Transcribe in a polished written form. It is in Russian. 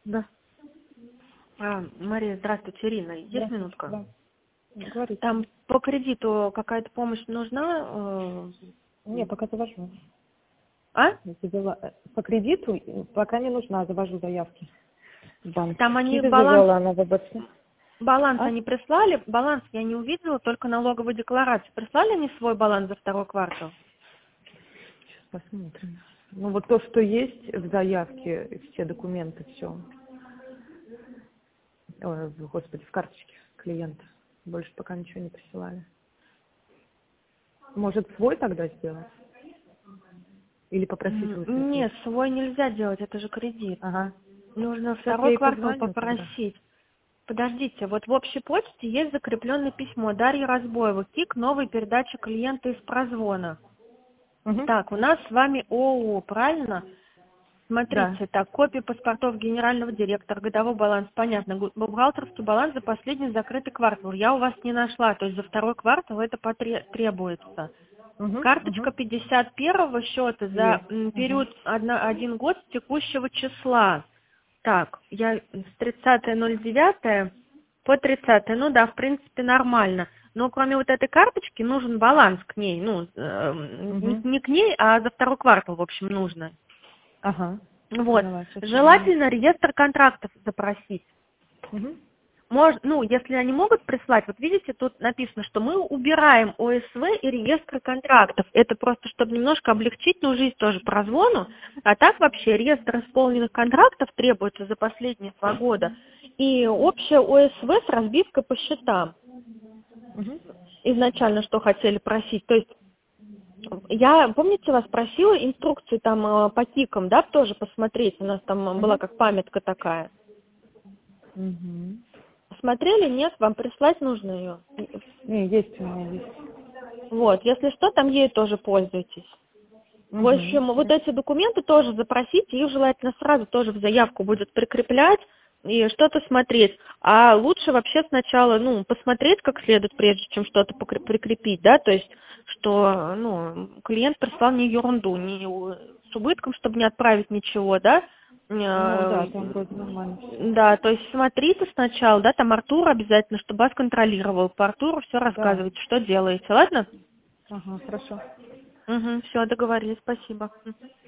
Да, Мария, здравствуйте, Ирина. Есть да, минутка? да. Говорите. Там по кредиту какая-то помощь нужна? Не, пока завожу. А? По кредиту пока не нужна, завожу заявки в банк. Там они Киви завела на ВБЦ. баланс А? они прислали, баланс я не увидела, только налоговую декларацию. Прислали они свой баланс за второй квартал? Сейчас посмотрим. Ну вот то, что есть в заявке, все документы, все. Ой, господи, в карточке клиента. Больше пока ничего не присылали. Может, свой тогда сделать? Или попросить выслать? Нет, свой нельзя делать, это же кредит. Ага. Нужно Сейчас я второй ей квартал позвоню тогда. попросить. Подождите, вот в общей почте есть закрепленное письмо Дарьи Разбоевой, КИК, новой передачи клиента из прозвона. Угу. Так, у нас с вами ООО, правильно? Да. Смотрите, так, копия паспортов генерального директора, годовой баланс, понятно, бухгалтерский баланс за последний закрытый квартал. Я у вас не нашла, то есть за второй квартал это требуется. Угу. Карточка 51-го счета за Есть. Угу. период 1 год с текущего числа. Так, я с 30.09 по 30, ну да, в принципе, нормально. Но кроме вот этой карточки нужен баланс к ней, ну, Угу. не к ней, а за второй квартал, в общем, нужно. Ага. Вот. Поняла, сейчас позвоню. Желательно реестр контрактов запросить. Угу. Ну, если они могут прислать, вот видите, тут написано, что мы убираем ОСВ и реестры контрактов. Это просто, чтобы немножко облегчить, ну, жизнь тоже по прозвону. А так вообще реестр исполненных контрактов требуется за последние 2 года. И общее ОСВ с разбивкой по счетам. Угу. Изначально что хотели просить. То есть я, помните, вас просила инструкции там по КИКам, да, тоже посмотреть. У нас там была Угу. как памятка такая. Угу. Смотрели? Нет? Вам прислать нужно ее? Не, есть у меня есть. Вот, если что, там ею тоже пользуйтесь. В Угу. общем, вот эти документы тоже запросите, их желательно сразу тоже в заявку будет прикреплять и что-то смотреть. А лучше вообще сначала, ну, посмотреть как следует, прежде чем что-то прикрепить, да, то есть, что, ну, клиент прислал не ерунду, не с убытком, чтобы не отправить ничего, да. Ну да, там вроде нормально все. Да, то есть смотрите сначала, да, там Артур обязательно, чтобы вас контролировал. По Артуру все Да. рассказывайте, что делаете, ладно? Ага, хорошо. Угу, все, договорились, спасибо.